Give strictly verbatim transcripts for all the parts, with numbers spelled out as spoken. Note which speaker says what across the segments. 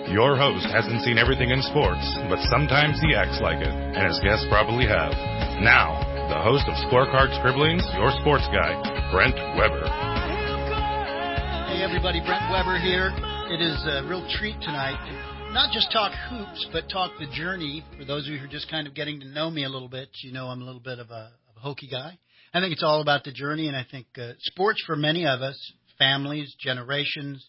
Speaker 1: Your host hasn't seen everything in sports, but sometimes he acts like it, and his guests probably have. Now, the host of Scorecard Scribblings, your sports guy, Brent Weber.
Speaker 2: Hey everybody, Brent Weber here. It is a real treat tonight to not just talk hoops, but talk the journey. For those of you who are just kind of getting to know me a little bit, you know I'm a little bit of a, of a hokey guy. I think it's all about the journey, and I think uh, sports for many of us, families, generations,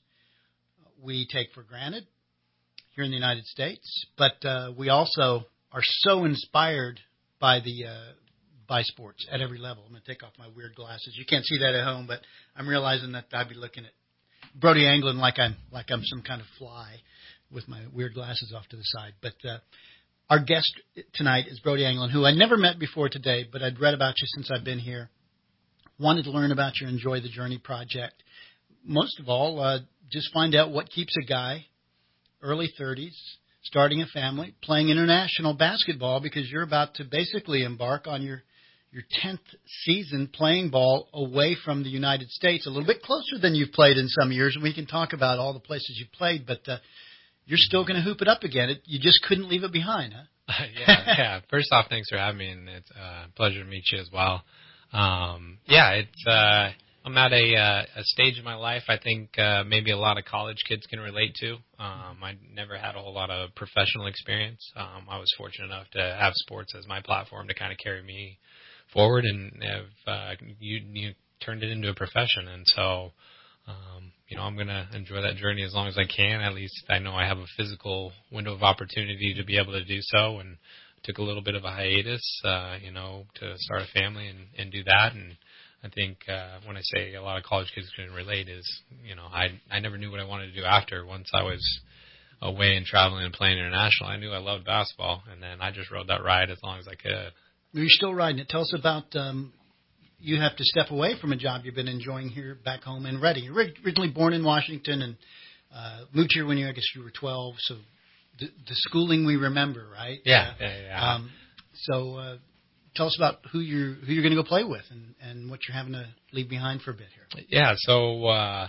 Speaker 2: we take for granted here in the United States, but uh, we also are so inspired by the uh, by sports at every level. I'm going to take off my weird glasses. You can't see that at home, but I'm realizing that I'd be looking at Brody Anglin like I'm like I'm some kind of fly with my weird glasses off to the side. But uh, our guest tonight is Brody Anglin, who I never met before today, but I'd read about you since I've been here. Wanted to learn about your Enjoy the Journey project. Most of all, uh, just find out what keeps a guy early thirties, starting a family, playing international basketball, because you're about to basically embark on your your tenth season playing ball away from the United States, a little bit closer than you've played in some years, and we can talk about all the places you played, but uh, you're still going to hoop it up again. It, you just couldn't leave it behind, huh?
Speaker 3: yeah, yeah. First off, thanks for having me, and it's a pleasure to meet you as well. Um, yeah, it's uh, I'm at a, uh, a stage in my life I think uh, maybe a lot of college kids can relate to. Um, I never had a whole lot of professional experience. Um, I was fortunate enough to have sports as my platform to kind of carry me forward, and have uh, you, you turned it into a profession. And so, um, you know, I'm going to enjoy that journey as long as I can. At least I know I have a physical window of opportunity to be able to do so, and took a little bit of a hiatus, uh, you know, to start a family and, and do that. And I think uh, when I say a lot of college kids can relate is, you know, I I never knew what I wanted to do after. Once I was away and traveling and playing international, I knew I loved basketball, and then I just rode that ride as long as I could.
Speaker 2: You're still riding it. Tell us about um, you have to step away from a job you've been enjoying here back home in Reading. You're originally born in Washington and uh, moved here when you, I guess you were twelve, so the, the schooling we remember, right?
Speaker 3: Yeah, uh, yeah, yeah.
Speaker 2: Um, so uh, tell us about who you're who you're going to go play with, and, and what you're having to leave behind for a bit here.
Speaker 3: Yeah, so uh,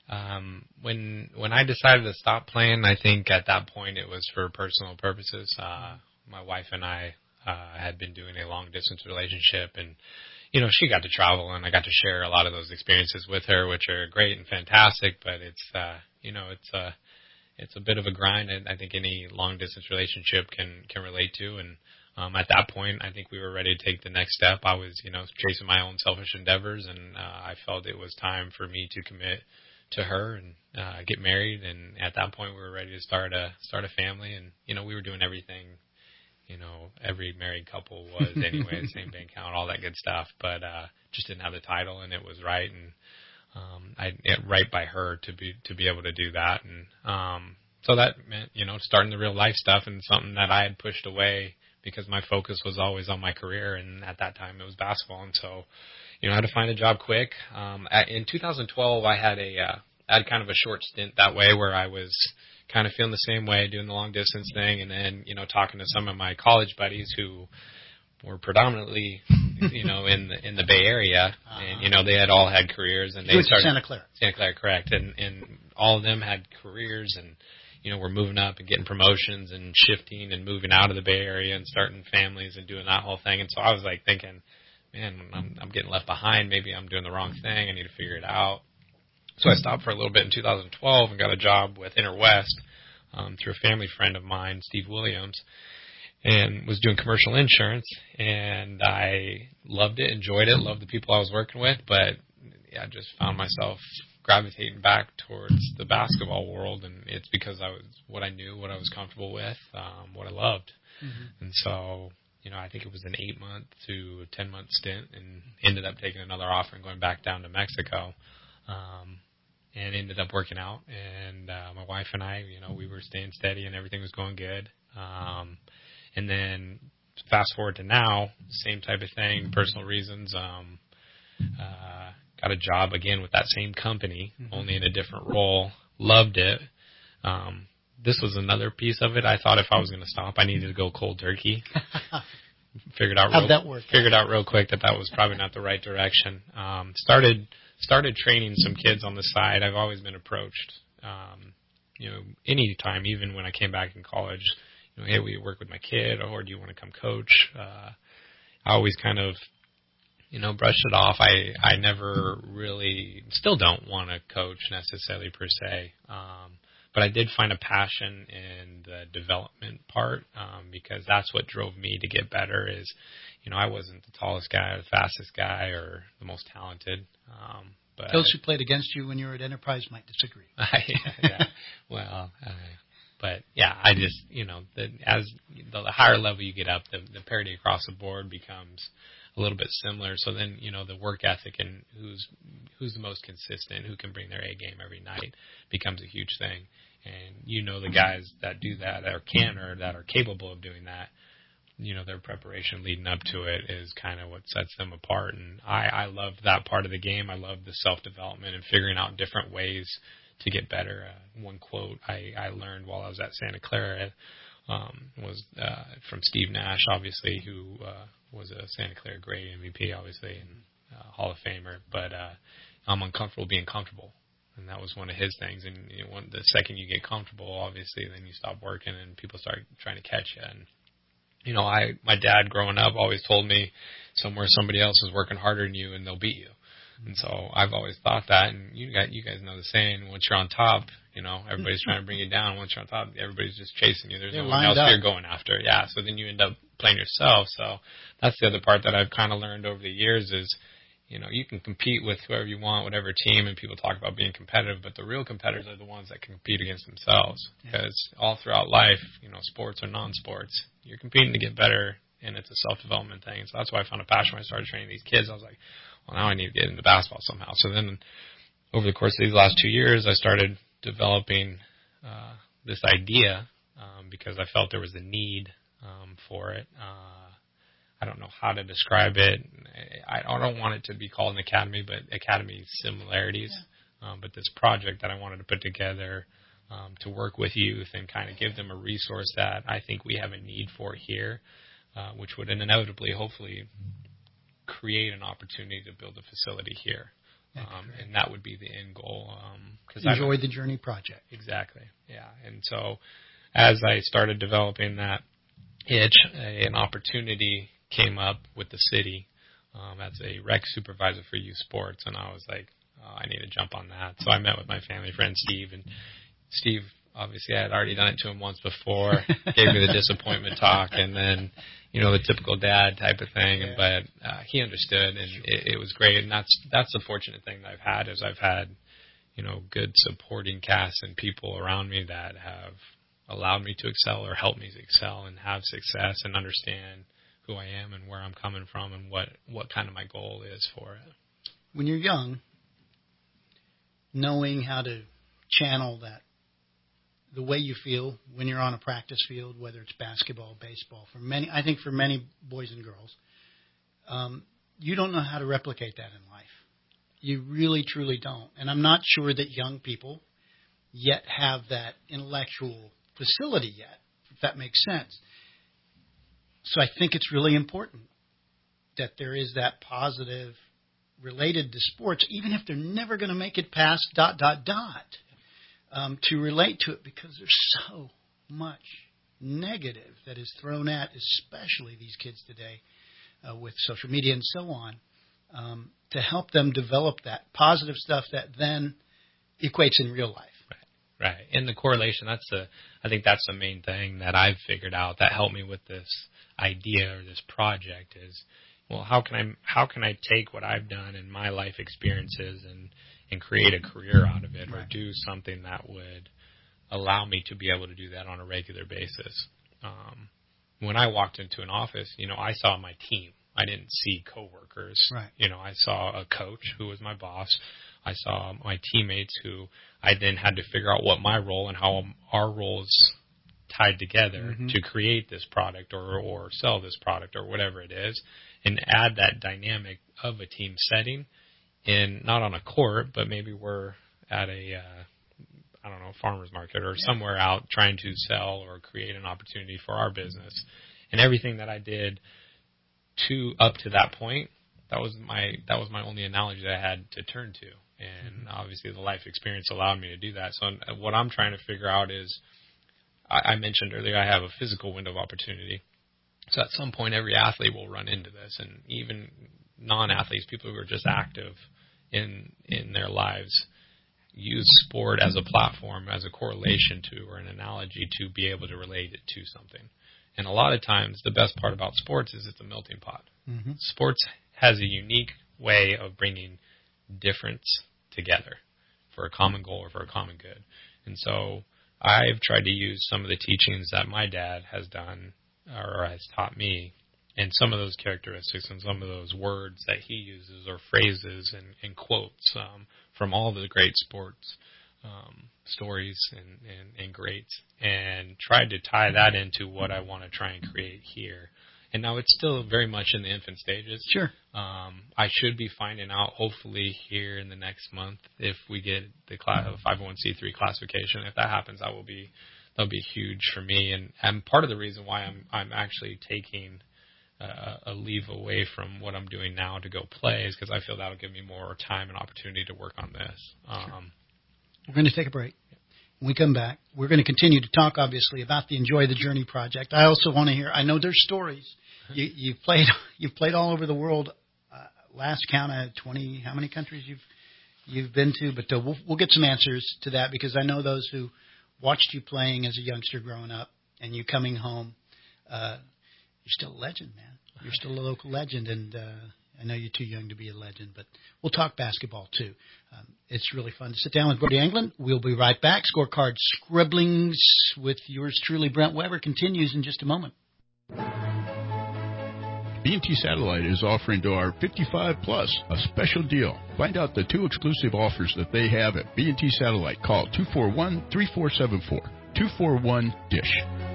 Speaker 3: um, when when I decided to stop playing, I think at that point it was for personal purposes. Uh, my wife and I uh, had been doing a long distance relationship, and you know, she got to travel, and I got to share a lot of those experiences with her, which are great and fantastic. But it's uh, you know, it's a it's a bit of a grind, and I think any long distance relationship can can relate to. And Um, at that point, I think we were ready to take the next step. I was, you know, chasing my own selfish endeavors, and uh, I felt it was time for me to commit to her and uh, get married. And at that point, we were ready to start a start a family. And you know, we were doing everything, you know, every married couple was anyway, the same bank account, all that good stuff. But uh, just didn't have the title, and it was right, and um, I it, right by her to be to be able to do that. And um, so that meant, you know, starting the real life stuff, and something that I had pushed away, because my focus was always on my career, and at that time it was basketball. And so, you know, I had to find a job quick. Um, at, in two thousand twelve, I had a, uh, I had kind of a short stint that way, where I was kind of feeling the same way, doing the long distance thing, and then, you know, talking to some of my college buddies who were predominantly, you know, in the in the Bay Area, uh-huh. and you know, they had all had careers, and
Speaker 2: you
Speaker 3: they started
Speaker 2: Santa Clara.
Speaker 3: Santa Clara, correct, and and all of them had careers, and you know, we're moving up and getting promotions and shifting and moving out of the Bay Area and starting families and doing that whole thing. And so I was like thinking, man, I'm, I'm getting left behind. Maybe I'm doing the wrong thing. I need to figure it out. So I stopped for a little bit in two thousand twelve and got a job with Interwest um, through a family friend of mine, Steve Williams, and was doing commercial insurance. And I loved it, enjoyed it, loved the people I was working with, but yeah, I just found myself gravitating back towards the basketball world, and it's because I was what I knew, what I was comfortable with, um, what I loved. Mm-hmm. And so, you know, I think it was an eight month to ten month stint, and ended up taking another offer and going back down to Mexico, um, and ended up working out. And uh, my wife and I, you know, we were staying steady, and everything was going good. Um, and then fast forward to now, same type of thing, personal reasons. Um, uh, Got a job again with that same company, mm-hmm. only in a different role. Loved it. Um, this was another piece of it. I thought if I was going to stop, I needed to go cold turkey. Figured out
Speaker 2: How'd
Speaker 3: real,
Speaker 2: that work?
Speaker 3: Figured out real quick that that was probably not the right direction. Um, started started training some kids on the side. I've always been approached um, you know, any time, even when I came back in college, you know, hey, will you work with my kid, or do you want to come coach? Uh, I always kind of, you know, brushed it off. I, I never really, still don't want to coach necessarily per se. Um, but I did find a passion in the development part, um, because that's what drove me to get better is, you know, I wasn't the tallest guy or the fastest guy or the most talented. Um, but
Speaker 2: Those who played against you when you were at Enterprise might disagree.
Speaker 3: yeah, yeah. Well, uh, but yeah, I just, you know, the, as the higher level you get up, the, the parity across the board becomes a little bit similar. So then, you know, the work ethic and who's who's the most consistent, who can bring their A game every night becomes a huge thing. And you know, the guys that do that or can or that are capable of doing that, you know, their preparation leading up to it is kind of what sets them apart. And I, I love that part of the game. I love the self-development and figuring out different ways to get better. Uh, one quote I, I learned while I was at Santa Clara um, was uh, from Steve Nash, obviously, who uh, was a Santa Clara great M V P, obviously, and uh, Hall of Famer. But uh, I'm uncomfortable being comfortable. And that was one of his things. And you know, when, the second you get comfortable, obviously, then you stop working and people start trying to catch you. And you know, I my dad growing up always told me somewhere somebody else is working harder than you and they'll beat you. And so I've always thought that, and you guys, you guys know the saying, once you're on top, you know, everybody's trying to bring you down. Once you're on top, everybody's just chasing you. There's
Speaker 2: They're
Speaker 3: no one else
Speaker 2: up.
Speaker 3: you're going after. Yeah, so then you end up playing yourself. So that's the other part that I've kind of learned over the years is, you know, you can compete with whoever you want, whatever team, and people talk about being competitive, but the real competitors are the ones that can compete against themselves. Because yeah. all throughout life, you know, sports or non-sports, you're competing to get better, and it's a self-development thing. So that's why I found a passion when I started training these kids. I was like, well, now I need to get into basketball somehow. So then over the course of these last two years, I started developing uh, this idea um, because I felt there was a need um, for it. Uh, I don't know how to describe it. I, I don't want it to be called an academy, but academy similarities. Yeah. Um, but this project that I wanted to put together um, to work with youth and kind of give them a resource that I think we have a need for here, uh, which would inevitably, hopefully, create an opportunity to build a facility here. Um, and that would be the end goal. Um, cause
Speaker 2: Enjoy the Journey project.
Speaker 3: Exactly. Yeah. And so as I started developing that itch, a, an opportunity came up with the city um, as a rec supervisor for youth sports. And I was like, oh, I need to jump on that. So I met with my family friend Steve. And Steve, obviously, I had already done it to him once before, gave me the disappointment talk, and then, you know, the typical dad type of thing. Yeah. But uh, he understood, and it, it was great. And that's that's the fortunate thing that I've had is I've had, you know, good supporting cast and people around me that have allowed me to excel or helped me to excel and have success and understand who I am and where I'm coming from and what, what kind of my goal is for it.
Speaker 2: When you're young, knowing how to channel that, the way you feel when you're on a practice field, whether it's basketball, baseball, for many, I think for many boys and girls, um, you don't know how to replicate that in life. You really, truly don't. And I'm not sure that young people yet have that intellectual facility yet, if that makes sense. So I think it's really important that there is that positive related to sports, even if they're never going to make it past dot, dot, dot. Um, to relate to it because there's so much negative that is thrown at, especially these kids today uh, with social media and so on, um, to help them develop that positive stuff that then equates in real life.
Speaker 3: Right, right. And the correlation, that's the, I think that's the main thing that I've figured out that helped me with this idea or this project is, well, how can I, how can I take what I've done in my life experiences and and create a career out of it, right, or do something that would allow me to be able to do that on a regular basis. Um, when I walked into an office, you know, I saw my team. I didn't see coworkers.
Speaker 2: Right.
Speaker 3: You know, I saw a coach who was my boss. I saw my teammates who I then had to figure out what my role and how our roles tied together mm-hmm. to create this product or, or sell this product or whatever it is, and add that dynamic of a team setting. In not on a court, but maybe we're at a, uh, I don't know, farmer's market or yeah. somewhere out trying to sell or create an opportunity for our business. And everything that I did to up to that point, that was my that was my only analogy that I had to turn to. And obviously the life experience allowed me to do that. So what I'm trying to figure out is, I, I mentioned earlier, I have a physical window of opportunity. So at some point, every athlete will run into this, and even non-athletes, people who are just active in in their lives, use sport as a platform, as a correlation to, or an analogy to be able to relate it to something. And a lot of times, the best part about sports is it's a melting pot. Mm-hmm. Sports has a unique way of bringing difference together for a common goal or for a common good. And so I've tried to use some of the teachings that my dad has done or has taught me, and some of those characteristics and some of those words that he uses or phrases and, and quotes um, from all the great sports um, stories and, and, and greats, and tried to tie that into what I want to try and create here. And now it's still very much in the infant stages.
Speaker 2: Sure.
Speaker 3: Um, I should be finding out, hopefully, here in the next month if we get the five oh one c three classification. If that happens, that will be that'll be huge for me. And, and part of the reason why I'm I'm actually taking uh, a leave away from what I'm doing now to go play is because I feel that'll give me more time and opportunity to work on this. Um,
Speaker 2: sure. We're going to take a break. When we come back, we're going to continue to talk, obviously, about the Enjoy the Journey project. I also want to hear, I know there's stories. You, you've played you've played all over the world. Uh, last count, I had twenty, how many countries you've you've been to? But uh, we'll, we'll get some answers to that, because I know those who watched you playing as a youngster growing up and you coming home, uh, you're still a legend, man. You're still a local legend, and uh, I know you're too young to be a legend, but we'll talk basketball, too. Um, it's really fun to sit down with Brody Englund. We'll be right back. Scorecard Scribblings with yours truly, Brent Weber, continues in just a moment.
Speaker 4: B and T Satellite is offering to our fifty-five plus a special deal. Find out the two exclusive offers that they have at B and T Satellite. Call two four one, three four seven four, two four one, DISH.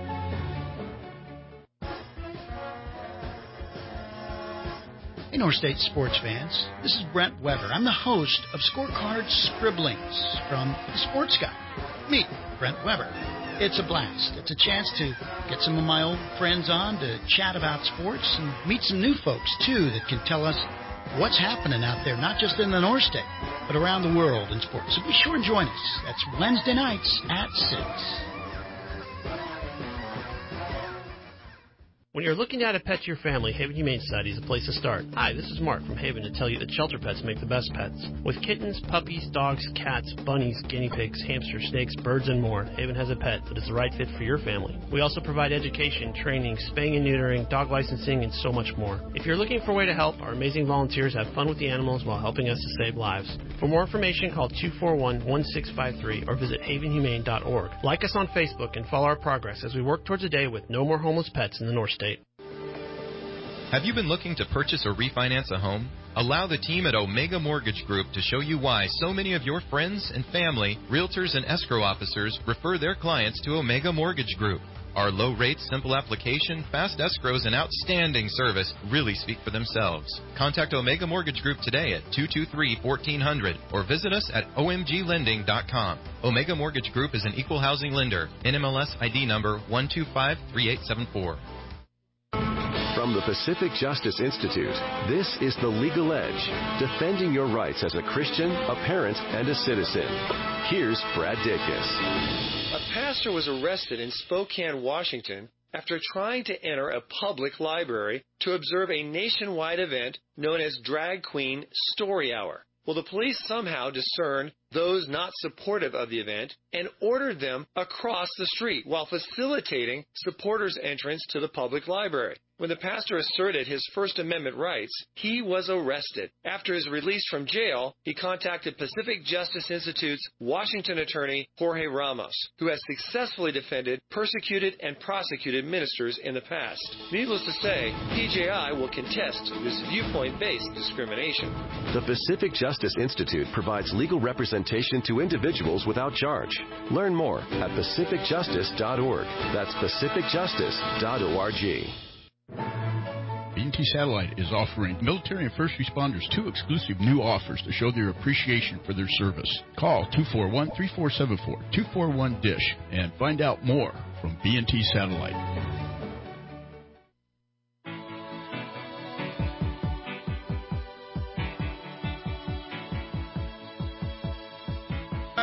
Speaker 2: Hey, North State sports fans, this is Brent Weber. I'm the host of Scorecard Scribblings from The Sports Guy. Meet Brent Weber. It's a blast. It's a chance to get some of my old friends on to chat about sports and meet some new folks, too, that can tell us what's happening out there, not just in the North State, but around the world in sports. So be sure and join us. That's Wednesday nights at six.
Speaker 5: When you're looking to add a pet to your family, Haven Humane Society is a place to start. Hi, this is Mark from Haven to tell you that shelter pets make the best pets. With kittens, puppies, dogs, cats, bunnies, guinea pigs, hamsters, snakes, birds, and more, Haven has a pet that is the right fit for your family. We also provide education, training, spaying and neutering, dog licensing, and so much more. If you're looking for a way to help, our amazing volunteers have fun with the animals while helping us to save lives. For more information, call two four one, one six five three or visit haven humane dot org. Like us on Facebook and follow our progress as we work towards a day with no more homeless pets in the North State.
Speaker 6: Have you been looking to purchase or refinance a home? Allow the team at Omega Mortgage Group to show you why so many of your friends and family, realtors and escrow officers refer their clients to Omega Mortgage Group. Our low rates, simple application, fast escrows, and outstanding service really speak for themselves. Contact Omega Mortgage Group today at two two three, one four zero zero or visit us at O M G lending dot com. Omega Mortgage Group is an equal housing lender. N M L S I D number one two five three eight seven four.
Speaker 7: From the Pacific Justice Institute, this is The Legal Edge, defending your rights as a Christian, a parent, and a citizen. Here's Brad Dacus.
Speaker 8: A pastor was arrested in Spokane, Washington, after trying to enter a public library to observe a nationwide event known as Drag Queen Story Hour. Well, the police somehow discerned those not supportive of the event and ordered them across the street while facilitating supporters' entrance to the public library. When the pastor asserted his First Amendment rights, he was arrested. After his release from jail, he contacted Pacific Justice Institute's Washington attorney, Jorge Ramos, who has successfully defended persecuted and prosecuted ministers in the past. Needless to say, P J I will contest this viewpoint-based discrimination.
Speaker 7: The Pacific Justice Institute provides legal representation to individuals without charge. Learn more at pacific justice dot org. That's pacific justice dot org.
Speaker 4: B and T Satellite is offering military and first responders two exclusive new offers to show their appreciation for their service. Call two four one, three four seven four, two four one, DISH and find out more from B and T Satellite.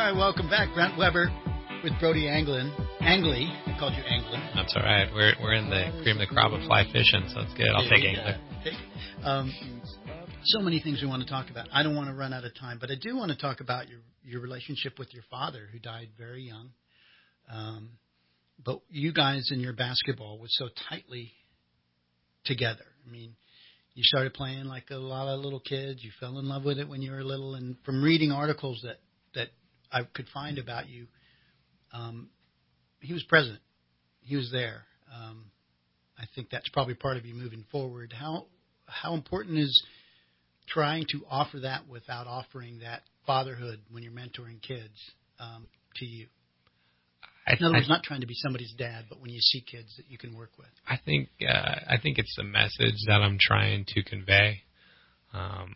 Speaker 2: right, welcome back. Brent Weber with Brody Anglin. Angley. I called you Anglin.
Speaker 3: That's all right. We're we're in the cream of the crop of fly fishing, so it's good. I'll take Angler.
Speaker 2: Um, so many things we want to talk about. I don't want to run out of time, but I do want to talk about your, your relationship with your father, who died very young. Um, but you guys in your basketball was so tightly together. I mean, you started playing like a lot of little kids. You fell in love with it when you were little. And from reading articles that, that I could find about you, um, he was present. He was there. Um, I think that's probably part of you moving forward. How how important is trying to offer that without offering that fatherhood when you're mentoring kids um, to you?
Speaker 3: I,
Speaker 2: In other words,
Speaker 3: I,
Speaker 2: not trying to be somebody's dad, but when you see kids that you can work with.
Speaker 3: I think uh, I think it's the message that I'm trying to convey. Um,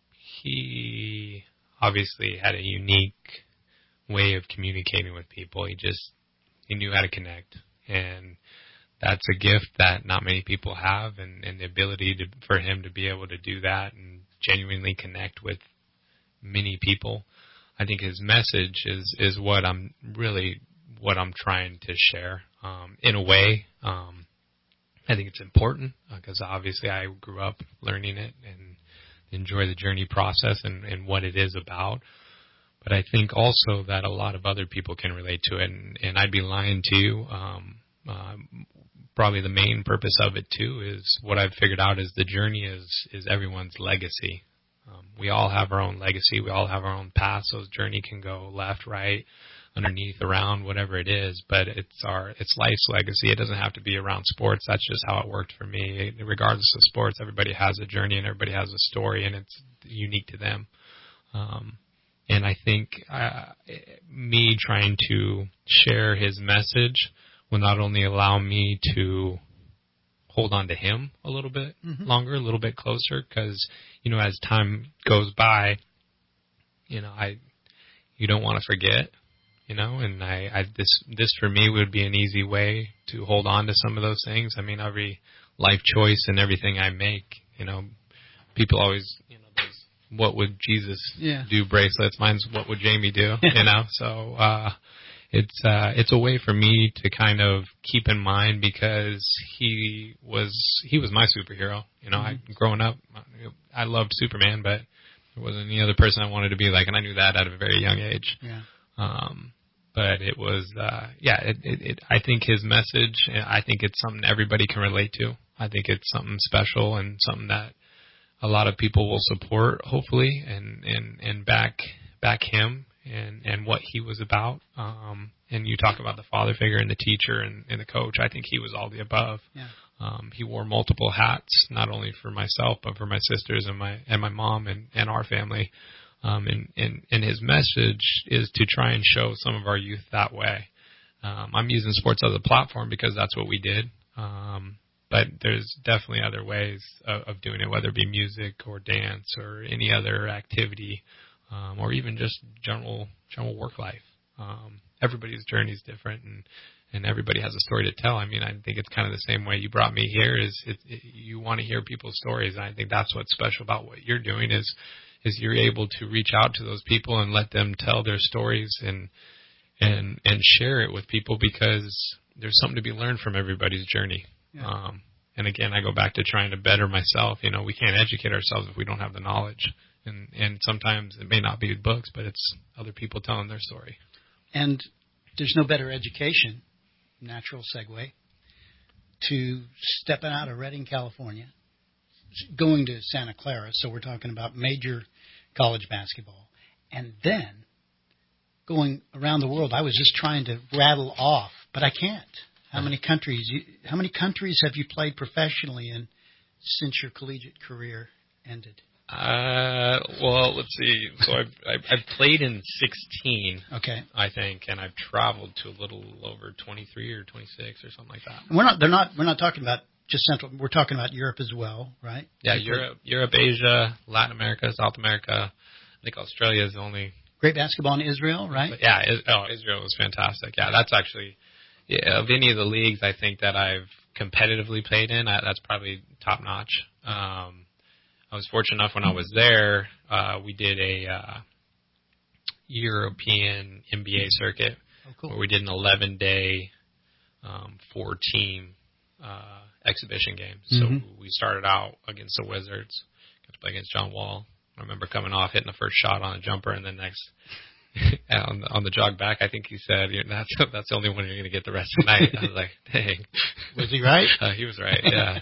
Speaker 3: he obviously had a unique way of communicating with people. He just he knew how to connect, and that's a gift that not many people have, and, and the ability to, for him to be able to do that and genuinely connect with many people. I think his message is is what I'm really what I'm trying to share. Um, in a way, um, I think it's important because uh, obviously I grew up learning it and enjoy the journey process and, and what it is about. But I think also that a lot of other people can relate to it, and, and I'd be lying to you. Um, uh, probably the main purpose of it too is what I've figured out is the journey is is everyone's legacy. Um, we all have our own legacy. We all have our own paths. So the journey can go left, right, underneath, around, whatever it is. But it's our it's life's legacy. It doesn't have to be around sports. That's just how it worked for me. Regardless of sports, everybody has a journey and everybody has a story, and it's unique to them. Um, And I think uh, me trying to share his message will not only allow me to hold on to him a little bit mm-hmm. longer, a little bit closer, because, you know, as time goes by, you know, I you don't want to forget, you know, and I, I this this for me would be an easy way to hold on to some of those things. I mean, every life choice and everything I make, you know, people always, you know, what would Jesus yeah. do bracelets? Mine's what would Jamie do? You know, so uh, it's uh, it's a way for me to kind of keep in mind because he was he was my superhero. You know, mm-hmm. I growing up, I loved Superman, but there wasn't any other person I wanted to be like, and I knew that at a very young age.
Speaker 2: Yeah.
Speaker 3: Um, but it was uh, yeah. It, it, it, I think his message. I think it's something everybody can relate to. I think it's something special and something that a lot of people will support, hopefully, and, and, and back back him and, and what he was about. Um, and you talk about the father figure and the teacher and, and the coach. I think he was all the above.
Speaker 2: Yeah.
Speaker 3: Um, he wore multiple hats, not only for myself, but for my sisters and my and my mom and, and our family. Um, and, and, and his message is to try and show some of our youth that way. Um, I'm using sports as a platform because that's what we did. Um, But there's definitely other ways of, of doing it, whether it be music or dance or any other activity, um, or even just general general work life. Um, everybody's journey is different, and, and everybody has a story to tell. I mean, I think it's kind of the same way you brought me here. Is it, it, you want to hear people's stories, and I think that's what's special about what you're doing is is you're able to reach out to those people and let them tell their stories and and and share it with people because there's something to be learned from everybody's journey. Yeah. Um, and again, I go back to trying to better myself. You know, we can't educate ourselves if we don't have the knowledge. And, and sometimes it may not be books, but it's other people telling their story.
Speaker 2: And there's no better education, natural segue, to stepping out of Redding, California, going to Santa Clara. So we're talking about major college basketball. And then going around the world. I was just trying to rattle off, but I can't. How many countries? You, how many countries have you played professionally in since your collegiate career ended?
Speaker 3: Uh, well, let's see. So I've, I've I've played in sixteen.
Speaker 2: Okay.
Speaker 3: I think, and I've traveled to a little over twenty-three or twenty-six or something like that.
Speaker 2: And we're not. They're not. We're not talking about just Central. We're talking about Europe as well, right?
Speaker 3: Yeah, Europe, Europe, Asia, Latin America, South America. I think Australia is the only.
Speaker 2: Great basketball in Israel, right?
Speaker 3: But yeah. Is, oh, Israel was fantastic. Yeah, that's actually. Yeah, of any of the leagues I think that I've competitively played in, I, that's probably top notch. Um, I was fortunate enough when I was there, uh, we did a uh, European N B A circuit,
Speaker 2: oh, cool.
Speaker 3: where we did an eleven-day, um, four-team uh, exhibition game.
Speaker 2: Mm-hmm.
Speaker 3: So we started out against the Wizards, got to play against John Wall. I remember coming off, hitting the first shot on a jumper, and then next on, the, on the jog back, I think he said, that's, that's the only one you're going to get the rest of the night. I was like, dang.
Speaker 2: Was he right?
Speaker 3: Uh, he was right, yeah.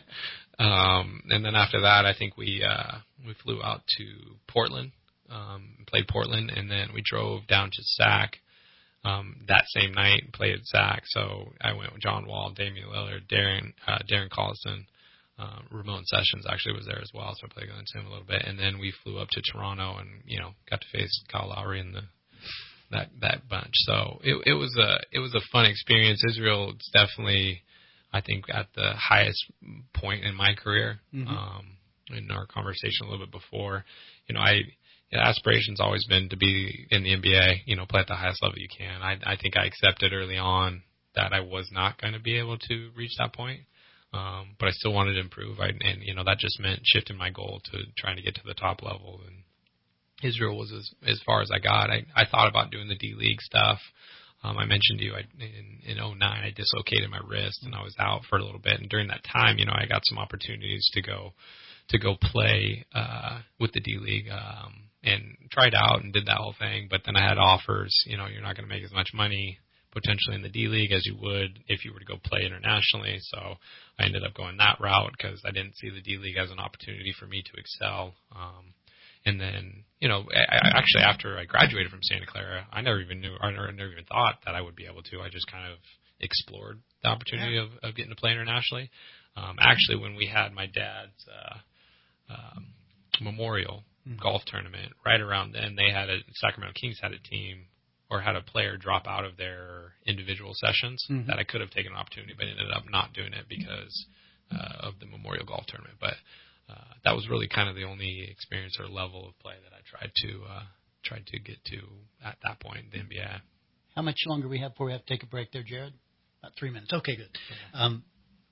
Speaker 3: um, and then after that, I think we uh, we flew out to Portland, um, played Portland, and then we drove down to Sac um, that same night and played at Sac. So I went with John Wall, Damian Lillard, Darren, uh, Darren Collison. Uh, Ramon Sessions actually was there as well, so I played against him a little bit. And then we flew up to Toronto and, you know, got to face Kyle Lowry and the that that bunch. So it it was a it was a fun experience. Israel is definitely, I think, at the highest point in my career.
Speaker 2: Mm-hmm.
Speaker 3: Um, in our conversation a little bit before, you know, I you know, aspiration's always been to be in the N B A. You know, play at the highest level you can. I I think I accepted early on that I was not going to be able to reach that point. Um, but I still wanted to improve, I, and you know that just meant shifting my goal to trying to get to the top level. And Israel was as as far as I got. I, I thought about doing the D League stuff. Um, I mentioned to you I, in in oh nine I dislocated my wrist and I was out for a little bit. And during that time, you know, I got some opportunities to go to go play uh, with the D League um, and tried out and did that whole thing. But then I had offers. You know, you're not going to make as much money potentially in the D League as you would if you were to go play internationally. So I ended up going that route because I didn't see the D League as an opportunity for me to excel. Um, and then, you know, I, I actually after I graduated from Santa Clara, I never even knew, I never, never even thought that I would be able to. I just kind of explored the opportunity yeah. of, of getting to play internationally. Um, actually, when we had my dad's uh, um, memorial mm-hmm. golf tournament, right around then, they had a Sacramento Kings had a team. Or had a player drop out of their individual sessions mm-hmm. that I could have taken an opportunity, but ended up not doing it because uh, of the Memorial Golf Tournament. But uh, that was really kind of the only experience or level of play that I tried to uh, tried to get to at that point in the N B A.
Speaker 2: How much longer we have before we have to take a break there, Jared? About three minutes. Okay, good. Um,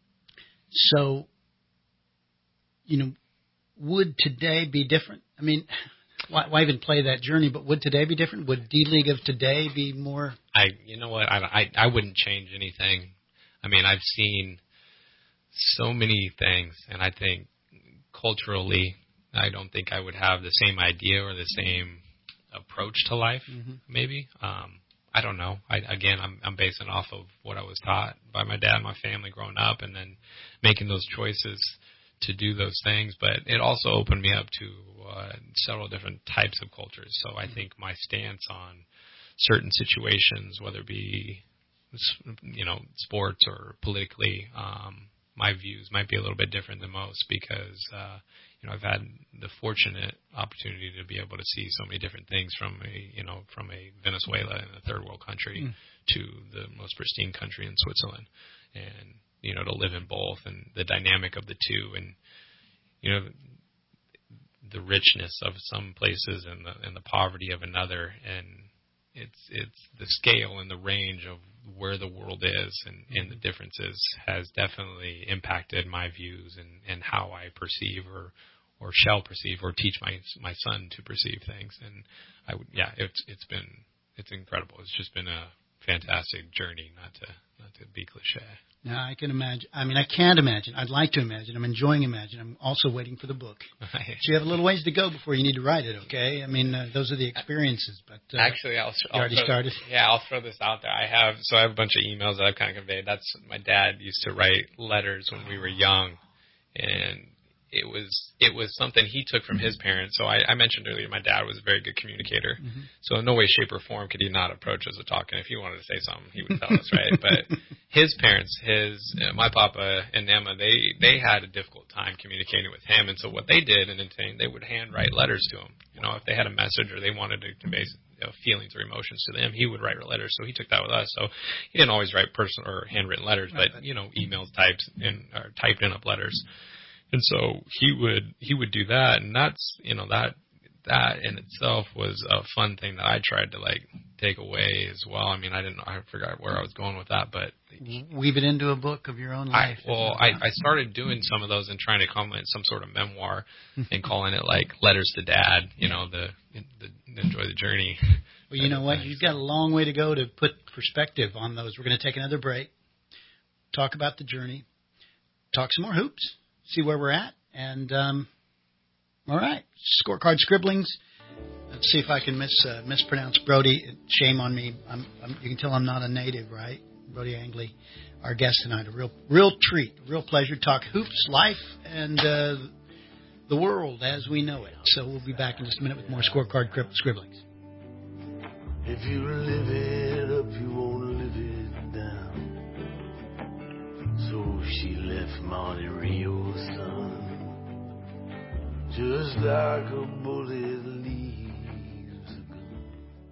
Speaker 2: so, you know, would today be different? I mean, why, why even play that journey? But would today be different? Would D League of today be more?
Speaker 3: I, you know what? I, I, I wouldn't change anything. I mean, I've seen so many things, and I think culturally, I don't think I would have the same idea or the same approach to life. Mm-hmm. Maybe. Um, I don't know. I, again, I'm, I'm basing off of what I was taught by my dad and my family growing up, and then making those choices to do those things. But it also opened me up to uh, several different types of cultures. So I think my stance on certain situations, whether it be, you know, sports or politically, um, my views might be a little bit different than most because, uh, you know, I've had the fortunate opportunity to be able to see so many different things from a, you know, from a Venezuela in a third world country mm. to the most pristine country in Switzerland, and, you know, to live in both and the dynamic of the two, and, you know, the richness of some places and the, and the poverty of another. And it's, it's the scale and the range of where the world is and, and the differences has definitely impacted my views and, and how I perceive or, or shall perceive or teach my, my son to perceive things. And I would, yeah, it's, it's been, it's incredible. It's just been a fantastic journey, not to, not to be cliche.
Speaker 2: No, I can imagine. I mean, I can't imagine. I'd like to imagine. I'm enjoying imagine. I'm also waiting for the book. So you have a little ways to go before you need to write it, okay? I mean, uh, those are the experiences. But uh,
Speaker 3: Actually, I'll,
Speaker 2: you
Speaker 3: I'll
Speaker 2: already
Speaker 3: throw,
Speaker 2: started?
Speaker 3: Yeah, I'll throw this out there. I have, so I have a bunch of emails that I've kind of conveyed. That's, my dad used to write letters when we were young, and it was it was something he took from his parents. So I, I mentioned earlier my dad was a very good communicator. Mm-hmm. So in no way, shape, or form could he not approach us to talk. And if he wanted to say something, he would tell us, right? But his parents, his uh, my papa and Emma, they they had a difficult time communicating with him. And so what they did, and they would handwrite letters to him. You know, if they had a message or they wanted to convey you know, feelings or emotions to them, he would write letters. So he took that with us. So he didn't always write personal or handwritten letters, but you know, emails, types, and or typed in up letters. And so he would he would do that, and that's you know that that in itself was a fun thing that I tried to like take away as well. I mean, I didn't I forgot where I was going with that, but
Speaker 2: weave it into a book of your own life.
Speaker 3: I, well, I, I started doing some of those and trying to comment some sort of memoir and calling it like Letters to Dad. You know, the, the Enjoy the Journey
Speaker 2: Well, you know what?
Speaker 3: Thanks.
Speaker 2: You've got a long way to go to put perspective on those. We're going to take another break, talk about the journey, talk some more hoops, see where we're at, and um, all right, scorecard scribblings. Let's see if I can mis uh, mispronounce Brody. Shame on me. I'm, I'm, you can tell I'm not a native, right? Brody Angley, our guest tonight. A real, real treat, real pleasure to talk hoops, life, and uh, the world as we know it. So we'll be back in just a minute with more scorecard scribblings.
Speaker 9: If you live it up, you won't live it down. So she left Monte Rio, son, just like a bullet leaves a gun.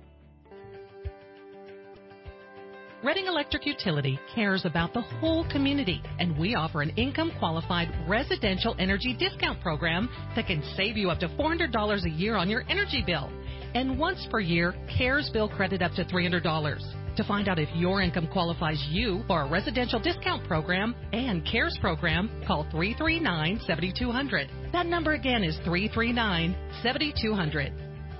Speaker 10: Reading Electric Utility cares about the whole community, and we offer an income-qualified residential energy discount program that can save you up to four hundred dollars a year on your energy bill. And once per year, CARES bill credit up to three hundred dollars. To find out if your income qualifies you for a residential discount program and CARES program, call three three nine, seven two zero zero. That number again is three three nine, seven two zero zero.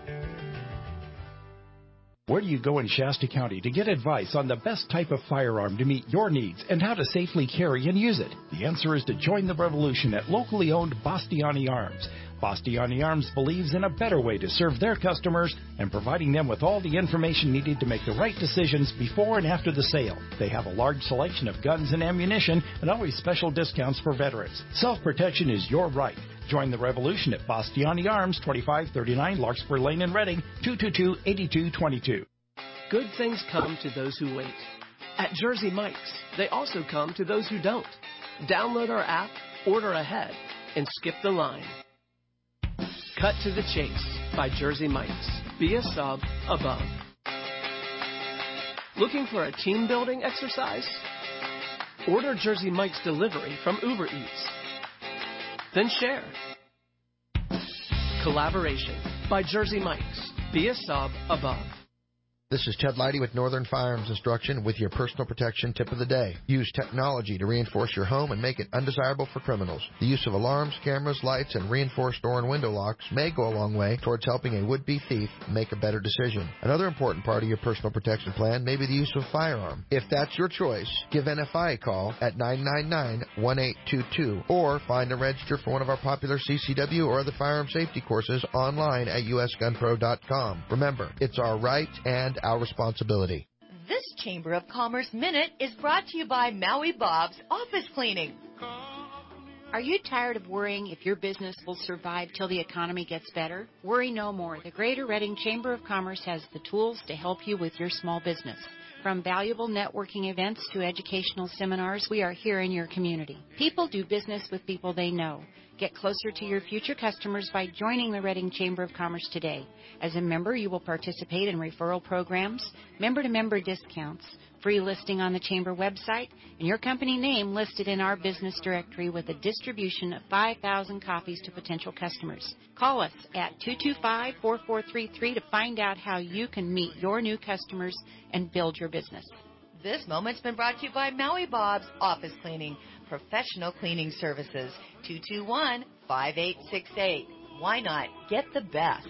Speaker 11: Where do you go in Shasta County to get advice on the best type of firearm to meet your needs and how to safely carry and use it? The answer is to join the revolution at locally owned Bastiani Arms. Bastiani Arms believes in a better way to serve their customers and providing them with all the information needed to make the right decisions before and after the sale. They have a large selection of guns and ammunition and always special discounts for veterans. Self-protection is your right. Join the revolution at Bastiani Arms, twenty-five thirty-nine Larkspur Lane in Reading, two two two, eight two two two.
Speaker 5: Good things come to those who wait. At Jersey Mike's, they also come to those who don't. Download our app, order ahead, and skip the line. Cut to the Chase by Jersey Mike's. Be a sub above. Looking for a team building exercise? Order Jersey Mike's delivery from Uber Eats. Then share. Collaboration by Jersey Mike's. Be a sub above.
Speaker 12: This is Ted Leidy with Northern Firearms Instruction with your personal protection tip of the day. Use technology to reinforce your home and make it undesirable for criminals. The use of alarms, cameras, lights, and reinforced door and window locks may go a long way towards helping a would-be thief make a better decision. Another important part of your personal protection plan may be the use of a firearm. If that's your choice, give N F I a call at nine nine nine, one eight two two or find and register for one of our popular C C W or other firearm safety courses online at U S gun pro dot com. Remember, it's our right and our responsibility.
Speaker 13: This Chamber of Commerce Minute is brought to you by Maui Bob's Office Cleaning.
Speaker 14: Are you tired of worrying if your business will survive till the economy gets better? Worry no more. The Greater Reading Chamber of Commerce has the tools to help you with your small business. From valuable networking events to educational seminars, we are here in your community. People do business with people they know. Get closer to your future customers by joining the Reading Chamber of Commerce today. As a member, you will participate in referral programs, member-to-member discounts, free listing on the Chamber website, and your company name listed in our business directory with a distribution of five thousand copies to potential customers. Call us at two two five, four four three three to find out how you can meet your new customers and build your business.
Speaker 13: This moment's been brought to you by Maui Bob's Office Cleaning, professional cleaning services, two two one, five eight six eight. Why not get the best?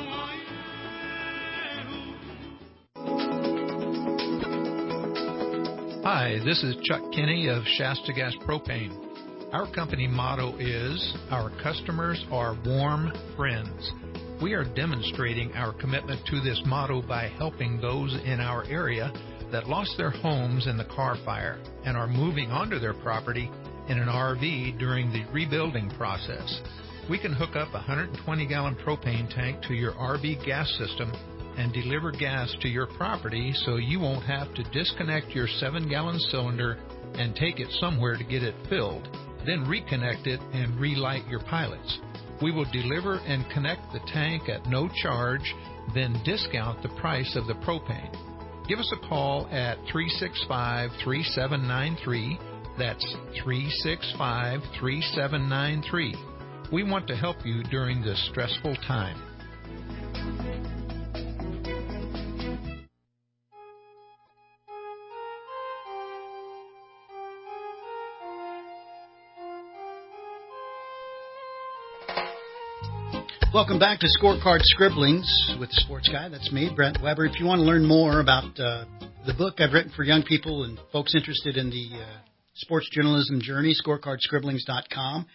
Speaker 15: Hi, this is Chuck Kinney of Shasta Gas Propane. Our company motto is, our customers are warm friends. We are demonstrating our commitment to this motto by helping those in our area that lost their homes in the Carr Fire and are moving onto their property in an R V during the rebuilding process. We can hook up a one hundred twenty gallon propane tank to your R V gas system and deliver gas to your property so you won't have to disconnect your seven gallon cylinder and take it somewhere to get it filled, then reconnect it and relight your pilots. We will deliver and connect the tank at no charge, then discount the price of the propane. Give us a call at three six five, three seven nine three. That's three six five, three seven nine three. We want to help you during this stressful time.
Speaker 2: Welcome back to Scorecard Scribblings with the Sports Guy. That's me, Brent Weber. If you want to learn more about uh, the book I've written for young people and folks interested in the uh, sports journalism journey, scorecard scribblings dot com.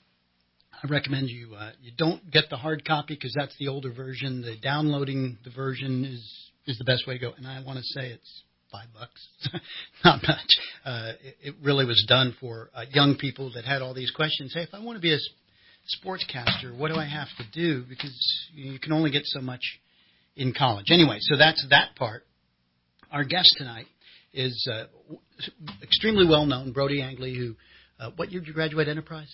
Speaker 2: I recommend you uh, you don't get the hard copy because that's the older version. The downloading the version is, is the best way to go. And I want to say it's five bucks, not much. Uh, it, it really was done for uh, young people that had all these questions. Hey, if I want to be a sportscaster, what do I have to do? Because you can only get so much in college. Anyway, so that's that part. Our guest tonight is uh, extremely well-known, Brody Angley, who, uh, what year did you graduate Enterprise?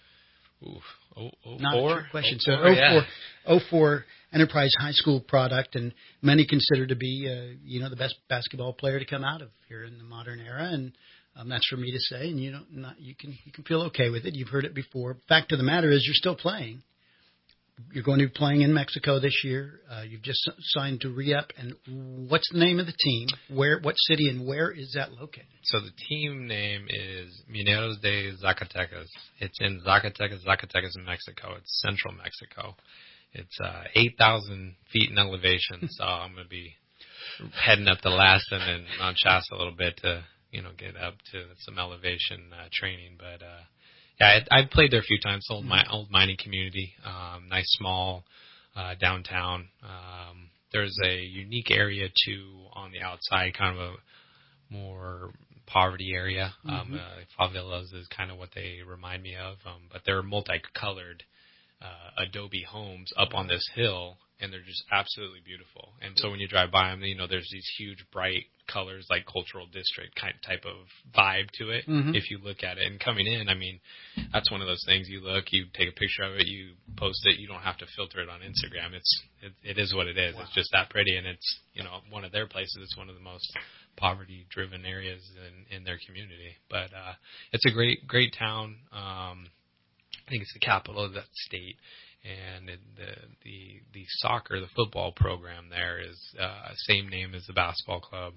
Speaker 3: Ooh, oh, oh,
Speaker 2: Not
Speaker 3: four?
Speaker 2: a trick question.
Speaker 3: Oh,
Speaker 2: so
Speaker 3: four, yeah.
Speaker 2: oh four Enterprise High School product, and many consider to be, uh, you know, the best basketball player to come out of here in the modern era, and um, that's for me to say. And you know, not, you can you can feel okay with it. You've heard it before. Fact of the matter is, you're still playing. You're going to be playing in Mexico this year. Uh, you've just signed to re-up. And what's the name of the team? Where, what city, and where is that located?
Speaker 3: So the team name is Mineros de Zacatecas. It's in Zacatecas, Zacatecas, Mexico. It's central Mexico. It's uh, eight thousand feet in elevation, so I'm going to be heading up to Lassen and Mount Shasta a little bit to, you know, get up to some elevation uh, training. But, uh, yeah, I, I've played there a few times. Old, mi- old mining community, um, nice small uh, downtown. Um, there's a unique area, too, on the outside, kind of a more poverty area.
Speaker 2: Mm-hmm.
Speaker 3: Um, uh, favelas is kind of what they remind me of, um, but they're multicolored uh, adobe homes up on this hill, and they're just absolutely beautiful. And so when you drive by them, you know, there's these huge bright colors, like cultural district kind type of vibe to it.
Speaker 2: Mm-hmm.
Speaker 3: If you look at it, and coming in, I mean, that's one of those things. You look, you take a picture of it, you post it. You don't have to filter it on Instagram. It's it, it is what it is. Wow. It's just that pretty, and it's, you know, one of their places. It's one of the most poverty-driven areas in in their community. But uh, it's a great great town. Um, I think it's the capital of that state. And the the the soccer, the football program there is uh, same name as the basketball club,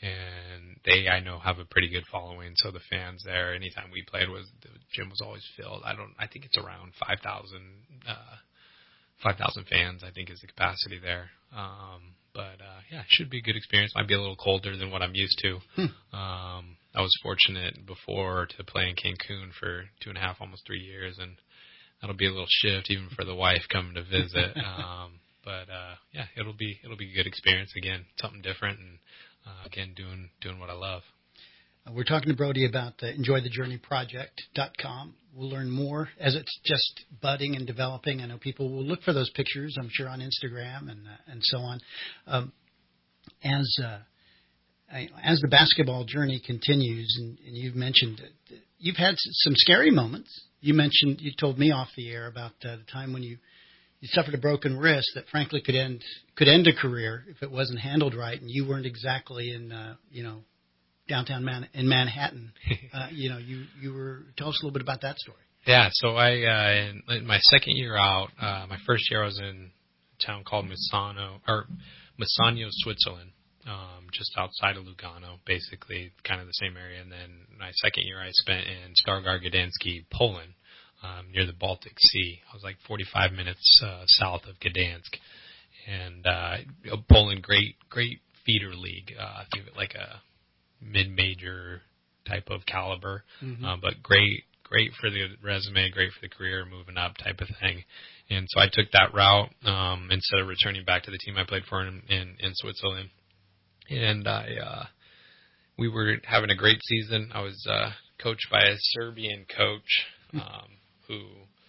Speaker 3: and they I know have a pretty good following. So the fans there, anytime we played, was the gym was always filled. I don't I think it's around five thousand uh, five thousand fans. I think is the capacity there. Um, but uh, yeah, it should be a good experience. Might be a little colder than what I'm used to.
Speaker 2: Hmm.
Speaker 3: Um, I was fortunate before to play in Cancun for two and a half, almost three years, and that'll be a little shift even for the wife coming to visit. Um, but uh, yeah, it'll be it'll be a good experience again, something different, and uh, again doing doing what I love.
Speaker 2: Uh, we're talking to Brody about uh, enjoy the journey project dot com. We'll learn more as it's just budding and developing. I know people will look for those pictures, I'm sure, on Instagram and uh, and so on. Um, as uh, I, as the basketball journey continues, and, and you've mentioned uh, you've had some scary moments. You mentioned, you told me off the air about uh, the time when you, you suffered a broken wrist that frankly could end could end a career if it wasn't handled right, and you weren't exactly in uh, you know downtown Man- in Manhattan. uh, you know, you you were tell us a little bit about that story.
Speaker 3: Yeah, so I uh, in, in my second year out, uh, my first year I was in a town called Misano or Misano, Switzerland. Um, just outside of Lugano, basically, kind of the same area. And then my second year I spent in Stargard Gdansk, Poland, um, near the Baltic Sea. I was like forty-five minutes uh, south of Gdansk. And uh, Poland, great, great feeder league. Uh, think of it like a mid-major type of caliber,
Speaker 2: Mm-hmm.
Speaker 3: uh, but great, great for the resume, great for the career, moving up type of thing. And so I took that route um, instead of returning back to the team I played for in, in, in Switzerland. And I, uh, we were having a great season. I was uh, coached by a Serbian coach um, who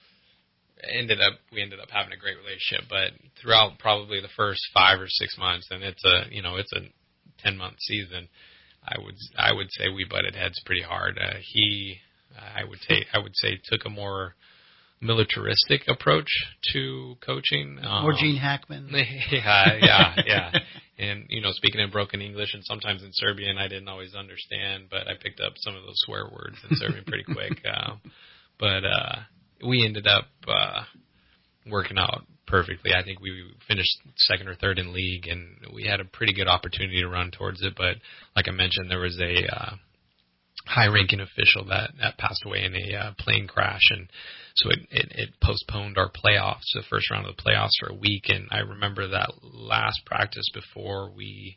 Speaker 3: ended up, we ended up having a great relationship. But throughout probably the first five or six months, and it's a, you know, it's a ten month season, I would, I would say we butted heads pretty hard. Uh, he, I would take, I would say, took a more militaristic approach to coaching. Um,
Speaker 2: Or Gene Hackman.
Speaker 3: Yeah, yeah, yeah. And, you know, speaking in broken English and sometimes in Serbian, I didn't always understand, but I picked up some of those swear words in Serbian pretty quick. Um, but uh, we ended up uh, working out perfectly. I think we finished second or third in league, and we had a pretty good opportunity to run towards it. But like I mentioned, there was a uh, high-ranking official that, that passed away in a uh, plane crash, and so it, it, it postponed our playoffs, the first round of the playoffs, for a week. And I remember that last practice before we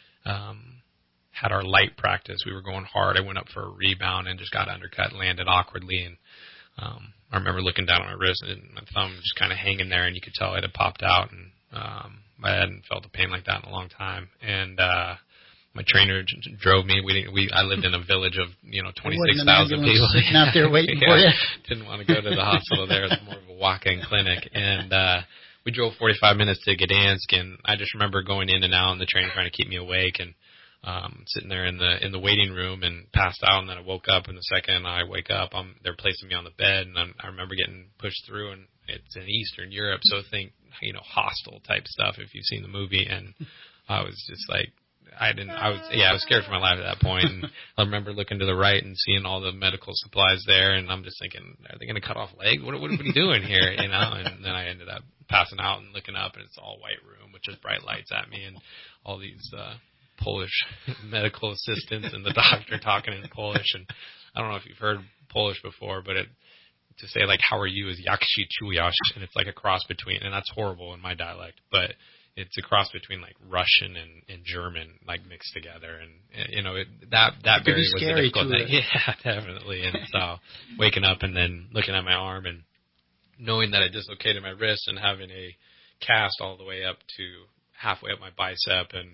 Speaker 3: um, had our light practice, we were going hard. I went up for a rebound and just got undercut and landed awkwardly. And um, I remember looking down at my wrist and my thumb just kind of hanging there, and you could tell it had popped out. And um, I hadn't felt a pain like that in a long time. And uh, my trainer j- drove me. We didn't. We I lived in a village of you know twenty-six thousand people.
Speaker 2: Sitting out there waiting
Speaker 3: yeah,
Speaker 2: for you.
Speaker 3: Didn't want to go to the hospital there. It was more of a walk-in clinic, and uh, we drove forty-five minutes to Gdansk. And I just remember going in and out, and the trainer trying to keep me awake, and um, sitting there in the in the waiting room and passed out. And then I woke up, and the second I wake up, I'm they're placing me on the bed, and I'm, I remember getting pushed through, and it's in Eastern Europe, so think you know Hostel type stuff if you've seen the movie, and I was just like. I didn't, I was, yeah, I was scared for my life at that point. And I remember looking to the right and seeing all the medical supplies there. And I'm just thinking, are they going to cut off legs? What, what are we doing here? You know? And then I ended up passing out and looking up, and it's all white room with just bright lights at me and all these, uh, Polish medical assistants and the doctor talking in Polish. And I don't know if you've heard Polish before, but it, to say like, how are you is jak się czujesz, and it's like a cross between, and that's horrible in my dialect, but it's a cross between like Russian and, and German, like mixed together, and, and you know it, that that very was a difficult thing. Yeah, definitely. And so waking up and then looking at my arm and knowing that I dislocated my wrist and having a cast all the way up to halfway up my bicep, and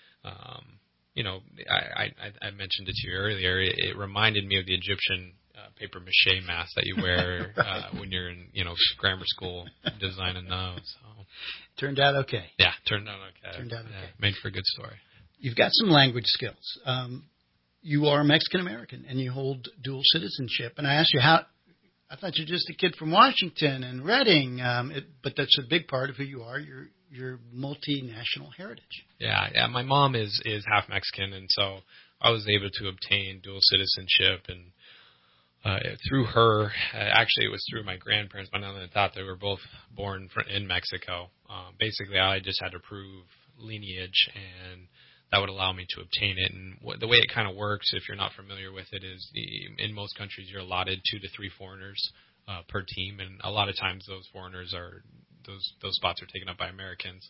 Speaker 3: um, you know I, I I mentioned it to you earlier. It, it reminded me of the Egyptian uh, paper mache mask that you wear uh, when you're in you know grammar school designing those. So.
Speaker 2: Turned out okay.
Speaker 3: Yeah, turned out okay.
Speaker 2: Turned out okay.
Speaker 3: Yeah, made for a good story.
Speaker 2: You've got some language skills. Um, you are Mexican American, and you hold dual citizenship. And I asked you how. I thought you're just a kid from Washington and Reading, um, it, but that's a big part of who you are. Your your multinational heritage.
Speaker 3: Yeah, yeah. My mom is is half Mexican, and so I was able to obtain dual citizenship and. Uh, through her, uh, actually it was through my grandparents, my nana and tata. They were both born in Mexico. Um, basically, I just had to prove lineage, and that would allow me to obtain it. And what, the way it kind of works, if you're not familiar with it, is the, in most countries you're allotted two to three foreigners uh, per team, and a lot of times those foreigners are those those spots are taken up by Americans.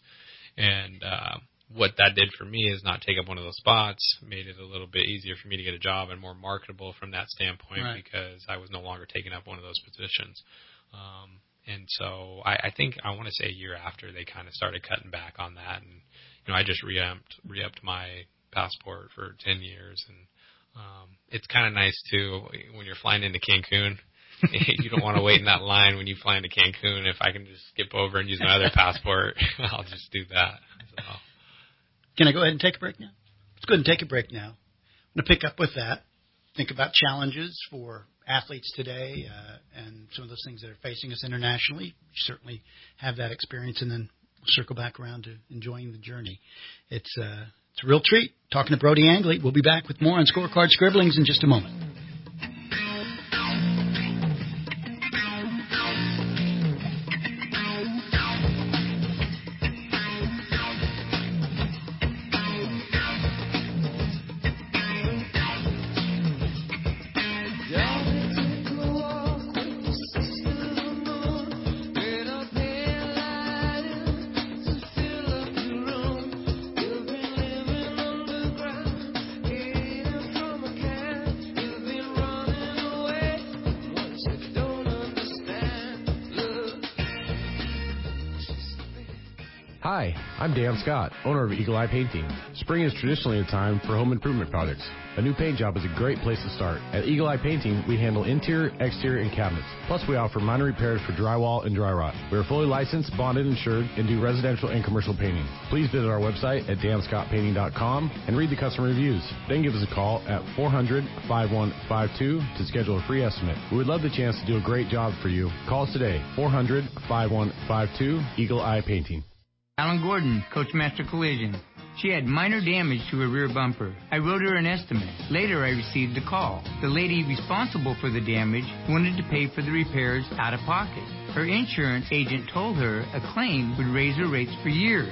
Speaker 3: And uh, what that did for me is not take up one of those spots, made it a little bit easier for me to get a job and more marketable from that standpoint, right. Because I was no longer taking up one of those positions. Um, and so I, I think I want to say a year after they kind of started cutting back on that. And, you know, I just re-upped, re-upped my passport for ten years. And um, it's kind of nice, too, when you're flying into Cancun. You don't want to wait in that line when you fly into Cancun. If I can just skip over and use my other passport, I'll just do that. So.
Speaker 2: Can I go ahead and take a break now? Let's go ahead and take a break now. I'm going to pick up with that. Think about challenges for athletes today uh, and some of those things that are facing us internationally. You certainly have that experience, and then we'll circle back around to enjoying the journey. It's, uh, it's a real treat. Talking to Brody Angley. We'll be back with more on Scorecard Scribblings in just a moment.
Speaker 16: Hi, I'm Dan Scott, owner of Eagle Eye Painting. Spring is traditionally a time for home improvement projects. A new paint job is a great place to start. At Eagle Eye Painting, we handle interior, exterior, and cabinets. Plus, we offer minor repairs for drywall and dry rot. We are fully licensed, bonded, insured, and do residential and commercial painting. Please visit our website at dan scott painting dot com and read the customer reviews. Then give us a call at four hundred, five one five two to schedule a free estimate. We would love the chance to do a great job for you. Call us today, four hundred, five one five two, Eagle Eye Painting.
Speaker 17: Alan Gordon, Coachmaster Collision. She had minor damage to her rear bumper. I wrote her an estimate. Later, I received a call. The lady responsible for the damage wanted to pay for the repairs out of pocket. Her insurance agent told her a claim would raise her rates for years.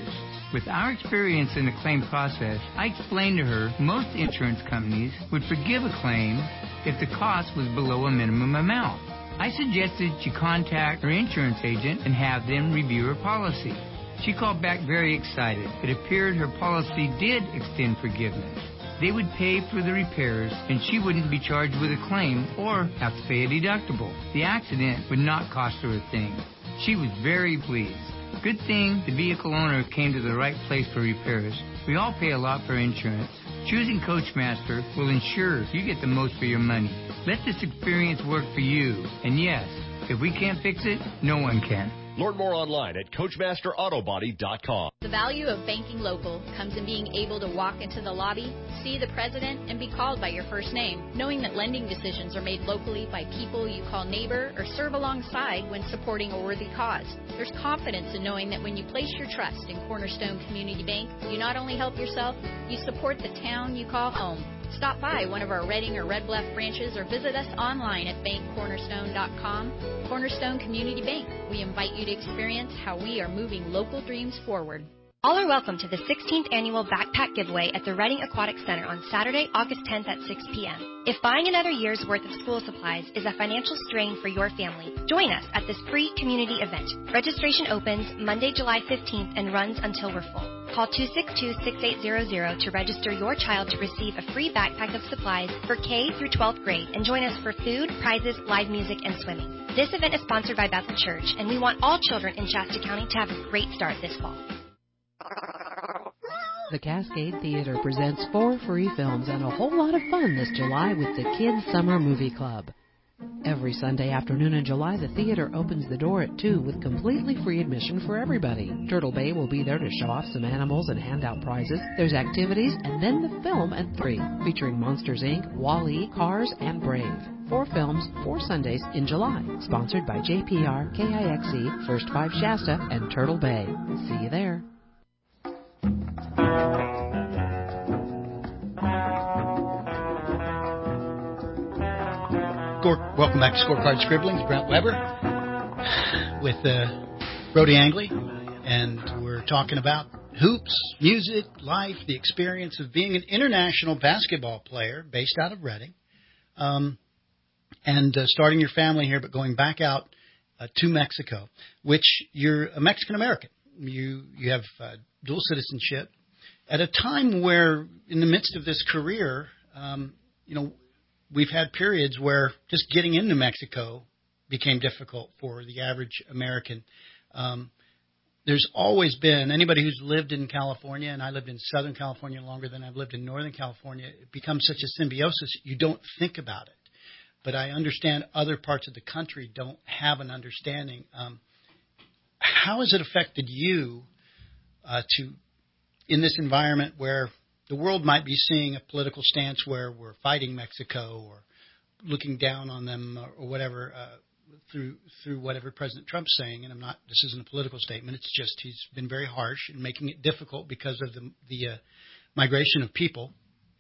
Speaker 17: With our experience in the claim process, I explained to her most insurance companies would forgive a claim if the cost was below a minimum amount. I suggested she contact her insurance agent and have them review her policy. She called back very excited. It appeared her policy did extend forgiveness. They would pay for the repairs, and she wouldn't be charged with a claim or have to pay a deductible. The accident would not cost her a thing. She was very pleased. Good thing the vehicle owner came to the right place for repairs. We all pay a lot for insurance. Choosing Coachmaster will ensure you get the most for your money. Let this experience work for you. And yes, if we can't fix it, no one can.
Speaker 18: Learn more online at Coachmaster Auto Body dot com.
Speaker 19: The value of banking local comes in being able to walk into the lobby, see the president, and be called by your first name, knowing that lending decisions are made locally by people you call neighbor or serve alongside when supporting a worthy cause. There's confidence in knowing that when you place your trust in Cornerstone Community Bank, you not only help yourself, you support the town you call home. Stop by one of our Reading or Red Bluff branches or visit us online at bank cornerstone dot com. Cornerstone Community Bank. We invite you to experience how we are moving local dreams forward.
Speaker 20: All are welcome to the sixteenth Annual Backpack Giveaway at the Reading Aquatic Center on Saturday, August tenth at six p.m. If buying another year's worth of school supplies is a financial strain for your family, join us at this free community event. Registration opens Monday, July fifteenth and runs until we're full. Call two six two, six eight zero zero to register your child to receive a free backpack of supplies for K through twelfth grade and join us for food, prizes, live music, and swimming. This event is sponsored by Bethel Church, and we want all children in Shasta County to have a great start this fall.
Speaker 21: The Cascade Theater presents four free films and a whole lot of fun this July with the Kids Summer Movie Club. Every Sunday afternoon in July, the theater opens the door at two with completely free admission for everybody. Turtle Bay will be there to show off some animals and hand out prizes. There's activities and then the film at three, featuring Monsters, Incorporated, Wall-E, Cars, and Brave. Four films, four Sundays in July. Sponsored by J P R, K I X E, First Five Shasta, and Turtle Bay. See you there.
Speaker 2: Welcome back to Scorecard Scribblings. Brent Weber with uh, Brody Angley, and we're talking about hoops, music, life, the experience of being an international basketball player based out of Reading, um, and uh, starting your family here, but going back out uh, to Mexico, which you're a Mexican-American. You, you have uh, dual citizenship at a time where, in the midst of this career, um, you know, we've had periods where just getting into Mexico became difficult for the average American. Um, there's always been, anybody who's lived in California, and I lived in Southern California longer than I've lived in Northern California, it becomes such a symbiosis, you don't think about it. But I understand other parts of the country don't have an understanding. Um, how has it affected you uh, to, in this environment where the world might be seeing a political stance where we're fighting Mexico or looking down on them or, or whatever uh, through through whatever President Trump's saying? And I'm not. This isn't a political statement. It's just he's been very harsh and making it difficult because of the the uh, migration of people.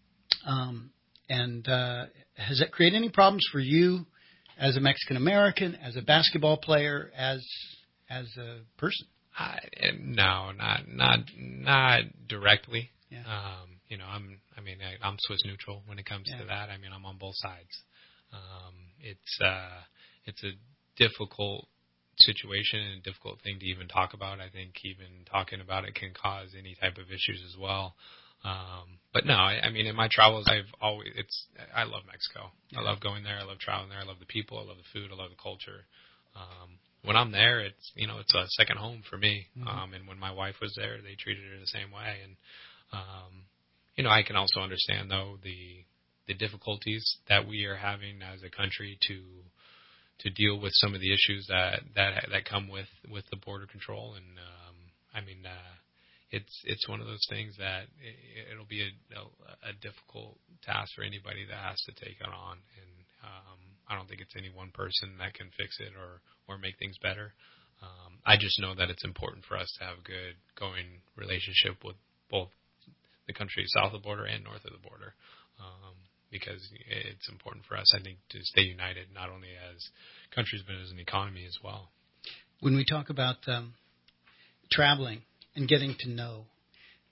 Speaker 2: Um, and uh, has that created any problems for you as a Mexican American, as a basketball player, as as a person?
Speaker 3: I, no, not not not directly.
Speaker 2: Yeah.
Speaker 3: Um, you know, I'm. I mean, I, I'm Swiss neutral when it comes
Speaker 2: yeah.
Speaker 3: to that. I mean, I'm on both sides. Um, it's uh, it's a difficult situation and a difficult thing to even talk about. I think even talking about it can cause any type of issues as well. Um, but no, I, I mean, in my travels, I've always. It's. I love Mexico. Yeah. I love going there. I love traveling there. I love the people. I love the food. I love the culture. Um, when I'm there, it's you know, it's a second home for me.
Speaker 2: Mm-hmm.
Speaker 3: Um, and when my wife was there, they treated her the same way. And Um, you know, I can also understand, though, the the difficulties that we are having as a country to to deal with some of the issues that that that come with, with the border control. And um, I mean, uh, it's it's one of those things that it, it'll be a, a, a difficult task for anybody that has to take it on. And um, I don't think it's any one person that can fix it or or make things better. Um, I just know that it's important for us to have a good going relationship with both the country south of the border and north of the border, um, because it's important for us, I think, to stay united, not only as countries, but as an economy as well.
Speaker 2: When we talk about um, traveling and getting to know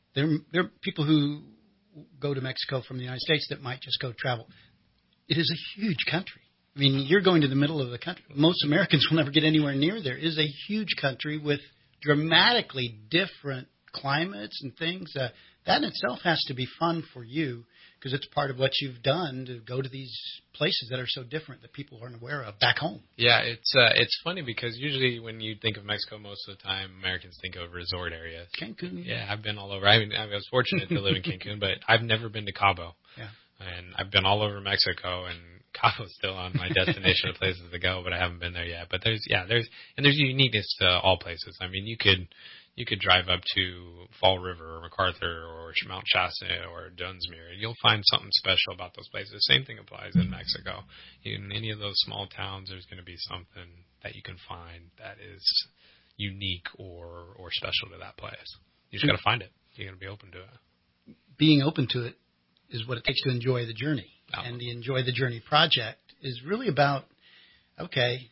Speaker 2: there, there are people who go to Mexico from the United States that might just go travel. It is a huge country. I mean, you're going to the middle of the country. Most Americans will never get anywhere near there. It is a huge country with dramatically different climates and things. Uh, that in itself has to be fun for you because it's part of what you've done to go to these places that are so different that people aren't aware of back home.
Speaker 3: Yeah, it's uh, it's funny because usually when you think of Mexico, most of the time Americans think of resort areas.
Speaker 2: Cancun.
Speaker 3: Yeah, I've been all over. I mean, I was fortunate to live in Cancun, but I've never been to Cabo.
Speaker 2: Yeah.
Speaker 3: And I've been all over Mexico, and Cabo's still on my destination of places to go, but I haven't been there yet. But there's, yeah, there's, and there's uniqueness to all places. I mean, you could, you could drive up to Fall River or MacArthur or Mount Shasta or Dunsmuir, and you'll find something special about those places. The same thing applies in Mexico. In any of those small towns, there's going to be something that you can find that is unique or, or special to that place. You just got to find it. You got to be open to it.
Speaker 2: Being open to it is what it takes to enjoy the journey.
Speaker 3: Oh.
Speaker 2: And the Enjoy the Journey project is really about, okay,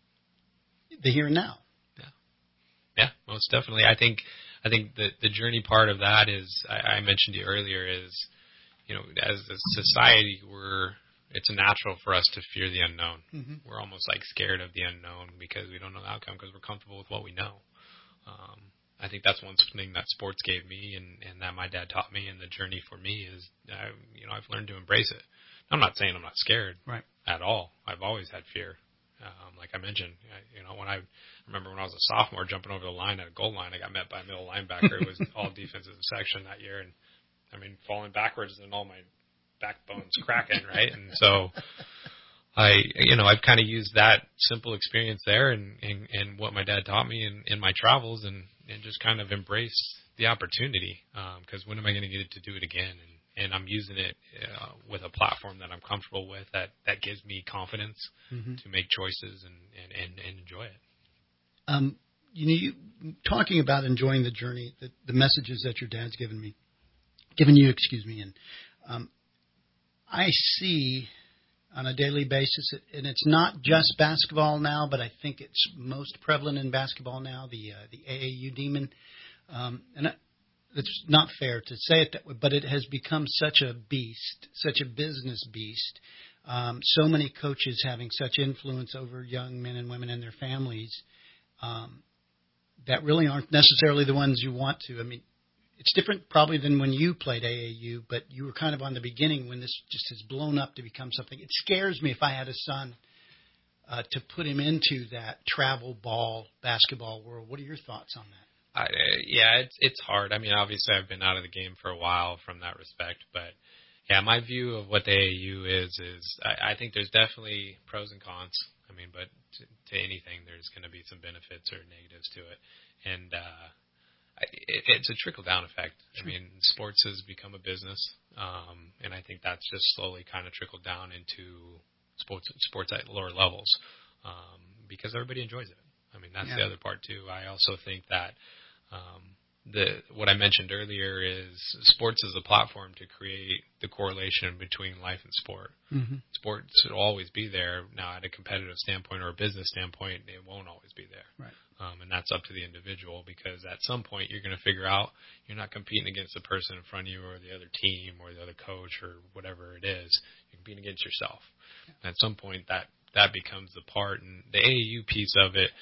Speaker 2: the here and now.
Speaker 3: Yeah, yeah, most definitely. I think, I think the the journey part of that is, I, I mentioned to you earlier, is, you know, as a society, we're, it's natural for us to fear the unknown.
Speaker 2: Mm-hmm.
Speaker 3: We're almost like scared of the unknown because we don't know the outcome because we're comfortable with what we know. Um, I think that's one thing that sports gave me and, and that my dad taught me, and the journey for me is, I, you know, I've learned to embrace it. I'm not saying I'm not scared
Speaker 2: right.
Speaker 3: at all. I've always had fear. Um, like I mentioned, I, you know, when I remember when I was a sophomore jumping over the line at a goal line, I got met by a middle linebacker. It was all defensive section that year. And I mean, falling backwards and all my backbones cracking, right? And so I, you know, I've kind of used that simple experience there and, and, and what my dad taught me in, in my travels and, and just kind of embrace the opportunity. Um, cause when am I going to get to do it again? And, and I'm using it uh, with a platform that I'm comfortable with that, that gives me confidence
Speaker 2: mm-hmm.
Speaker 3: to make choices and, and, and, and enjoy it.
Speaker 2: Um, you know, you, talking about enjoying the journey, the, the messages that your dad's given me, given you, excuse me, and um, I see on a daily basis, and it's not just basketball now, but I think it's most prevalent in basketball now, the uh, the A A U demon. Um, and it's not fair to say it that way, but it has become such a beast, such a business beast. Um, so many coaches having such influence over young men and women and their families um, that really aren't necessarily the ones you want to. I mean, it's different probably than when you played A A U, but you were kind of on the beginning when this just has blown up to become something. It scares me if I had a son uh, to put him into that travel ball basketball world. What are your thoughts on that?
Speaker 3: I, uh, yeah, it's it's hard. I mean, obviously, I've been out of the game for a while from that respect, but yeah, my view of what the A A U is is I, I think there's definitely pros and cons. I mean, but to, to anything, there's going to be some benefits or negatives to it, and uh, it, it's a trickle down effect. Sure. I mean, sports has become a business, um, and I think that's just slowly kind of trickled down into sports sports at lower levels um, because everybody enjoys it. I mean, that's yeah. the other part too. I also think that. Um, the what I mentioned earlier is sports is a platform to create the correlation between life and sport.
Speaker 2: Mm-hmm.
Speaker 3: Sports will always be there. Now, at a competitive standpoint or a business standpoint, it won't always be there.
Speaker 2: Right.
Speaker 3: Um, and that's up to the individual because at some point you're going to figure out you're not competing against the person in front of you or the other team or the other coach or whatever it is. You're competing against yourself. Yeah. And at some point that, that becomes the part. And the A A U piece of it,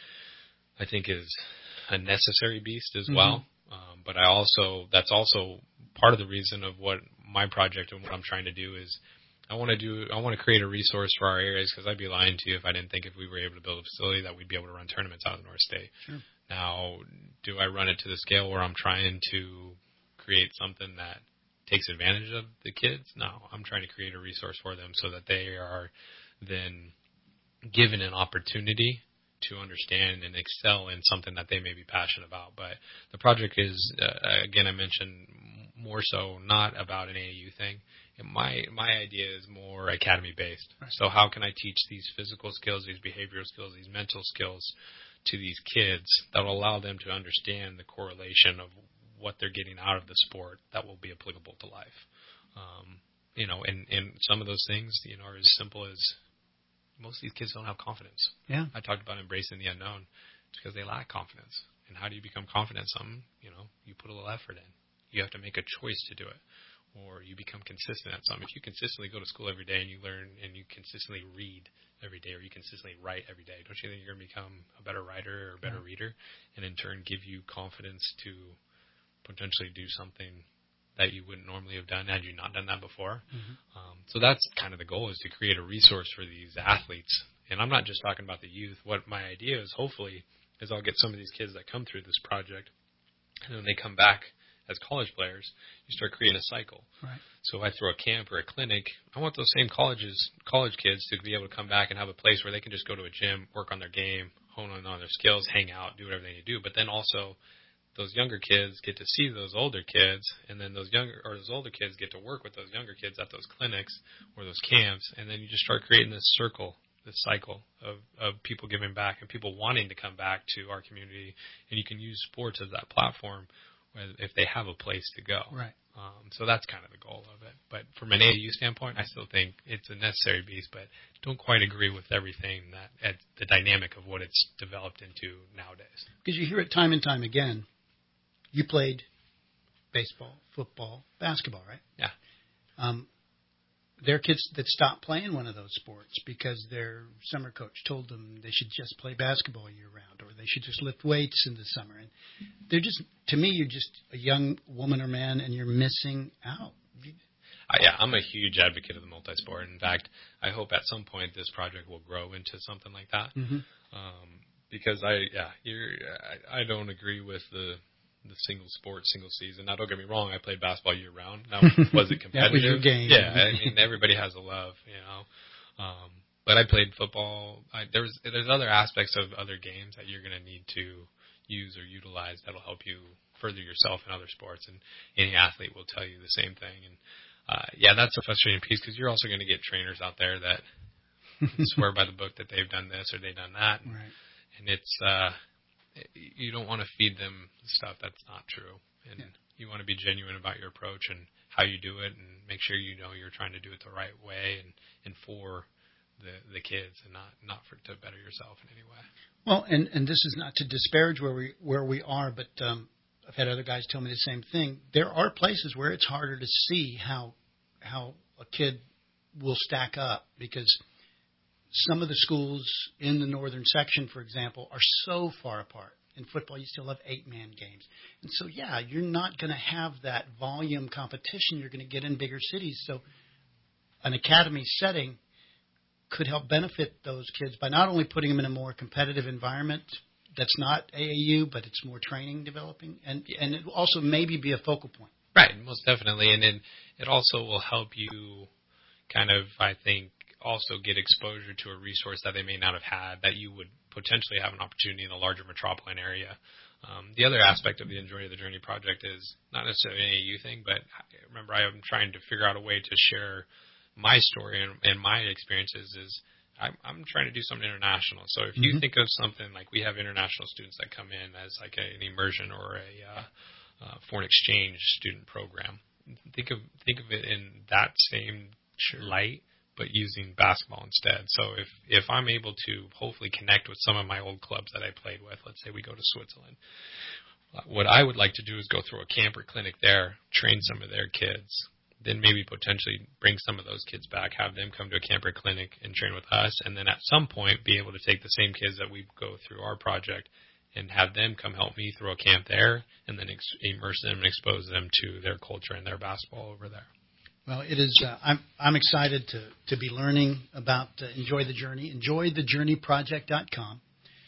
Speaker 3: I think, is a necessary beast as mm-hmm. well. Um, but I also, that's also part of the reason of what my project and what I'm trying to do is I want to do, I want to create a resource for our areas because I'd be lying to you if I didn't think if we were able to build a facility that we'd be able to run tournaments out of North State.
Speaker 2: Sure.
Speaker 3: Now, do I run it to the scale where I'm trying to create something that takes advantage of the kids? No, I'm trying to create a resource for them so that they are then given an opportunity to understand and excel in something that they may be passionate about. But the project is, uh, again, I mentioned more so not about an A A U thing. And my my idea is more academy-based. Right. So how can I teach these physical skills, these behavioral skills, these mental skills to these kids that will allow them to understand the correlation of what they're getting out of the sport that will be applicable to life. Um, you know, and, and some of those things, you know, are as simple as most of these kids don't have confidence.
Speaker 2: Yeah.
Speaker 3: I talked about embracing the unknown. It's because they lack confidence. And how do you become confident in something? You know, you put a little effort in. You have to make a choice to do it, or you become consistent at something. If you consistently go to school every day and you learn and you consistently read every day, or you consistently write every day, don't you think you're going to become a better writer or a better yeah. reader, and in turn give you confidence to potentially do something that you wouldn't normally have done had you not done that before? Mm-hmm. Um, so that's kind of the goal, is to create a resource for these athletes. And I'm not just talking about the youth. What my idea is, hopefully, is I'll get some of these kids that come through this project, and when they come back as college players, you start creating a cycle.
Speaker 2: Right.
Speaker 3: So if I throw a camp or a clinic, I want those same colleges, college kids to be able to come back and have a place where they can just go to a gym, work on their game, hone on their skills, hang out, do whatever they need to do. But then also, those younger kids get to see those older kids, and then those younger or those older kids get to work with those younger kids at those clinics or those camps, and then you just start creating this circle, this cycle of, of people giving back and people wanting to come back to our community. And you can use sports as that platform if they have a place to go.
Speaker 2: Right.
Speaker 3: Um, so that's kind of the goal of it. But from an A A U standpoint, I still think it's a necessary beast, but don't quite agree with everything that at the dynamic of what it's developed into nowadays.
Speaker 2: Because you hear it time and time again. You played baseball, football, basketball, right?
Speaker 3: Yeah.
Speaker 2: Um, there are kids that stop playing one of those sports because their summer coach told them they should just play basketball year round, or they should just lift weights in the summer. And they're just, to me, you're just a young woman or man, and you're missing out.
Speaker 3: Uh, yeah, I'm a huge advocate of the multi-sport. In fact, I hope at some point this project will grow into something like that.
Speaker 2: Mm-hmm.
Speaker 3: Um, because I, yeah, you're, I, I don't agree with the. the single sport, single season. Now, don't get me wrong, I played basketball year round. Now, was it competitive?
Speaker 2: That was your game.
Speaker 3: Yeah, I mean, everybody has a love, you know. Um, but I played football. I, there's there's other aspects of other games that you're going to need to use or utilize that'll help you further yourself in other sports, and any athlete will tell you the same thing. And, uh, yeah, that's a frustrating piece, because you're also going to get trainers out there that swear by the book that they've done this or they've done that.
Speaker 2: Right.
Speaker 3: And it's... Uh, you don't want to feed them stuff that's not true. And yeah. you want to be genuine about your approach and how you do it, and make sure you know you're trying to do it the right way and, and for the the kids, and not, not for to better yourself in any way.
Speaker 2: Well, and, and this is not to disparage where we where we are, but um, I've had other guys tell me the same thing. There are places where it's harder to see how how a kid will stack up, because some of the schools in the northern section, for example, are so far apart. In football, you still have eight-man games. And so, yeah, you're not going to have that volume competition you're going to get in bigger cities. So an academy setting could help benefit those kids by not only putting them in a more competitive environment that's not A A U, but it's more training developing, and, and it will also maybe be a focal point.
Speaker 3: Right, most definitely. And then it also will help you kind of, I think, also get exposure to a resource that they may not have had, that you would potentially have an opportunity in a larger metropolitan area. Um, the other aspect of the Enjoy the Journey project is not necessarily an A A U thing, but remember, I am trying to figure out a way to share my story and, and my experiences. Is I'm, I'm trying to do something international. So if you mm-hmm. think of something like, we have international students that come in as like a, an immersion or a uh, uh, foreign exchange student program. Think of think of it in that same sure. light, but using basketball instead. So if, if I'm able to hopefully connect with some of my old clubs that I played with, let's say we go to Switzerland, what I would like to do is go through a camp or clinic there, train some of their kids, then maybe potentially bring some of those kids back, have them come to a camp or clinic and train with us, and then at some point be able to take the same kids that we go through our project and have them come help me through a camp there, and then ex- immerse them and expose them to their culture and their basketball over there.
Speaker 2: Well, it is. Uh, I'm I'm excited to, to be learning about uh, Enjoy the Journey. enjoy the journey project dot com.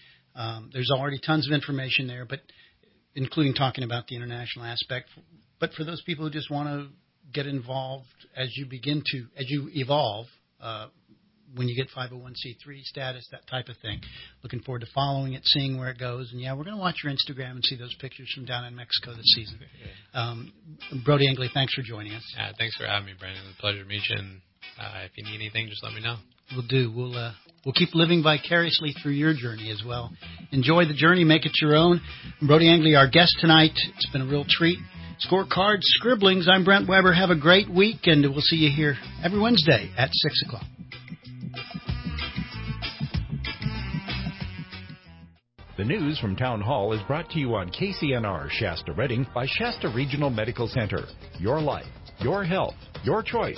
Speaker 2: Um, there's already tons of information there, but including talking about the international aspect. But for those people who just want to get involved as you begin to, as you evolve, uh, when you get five oh one c three status, that type of thing. Looking forward to following it, seeing where it goes. And, yeah, we're going to watch your Instagram and see those pictures from down in Mexico this season. Um, Brody Angley, thanks for joining us.
Speaker 3: Yeah, thanks for having me, Brandon. It was a pleasure to meet you. And uh, if you need anything, just let me know.
Speaker 2: We'll do. We'll, uh, we'll keep living vicariously through your journey as well. Enjoy the journey. Make it your own. Brody Angley, our guest tonight. It's been a real treat. Scorecards, Scribblings. I'm Brent Weber. Have a great week, and we'll see you here every Wednesday at six o'clock.
Speaker 11: The news from Town Hall is brought to you on K C N R Shasta Redding by Shasta Regional Medical Center. Your life, your health, your choice.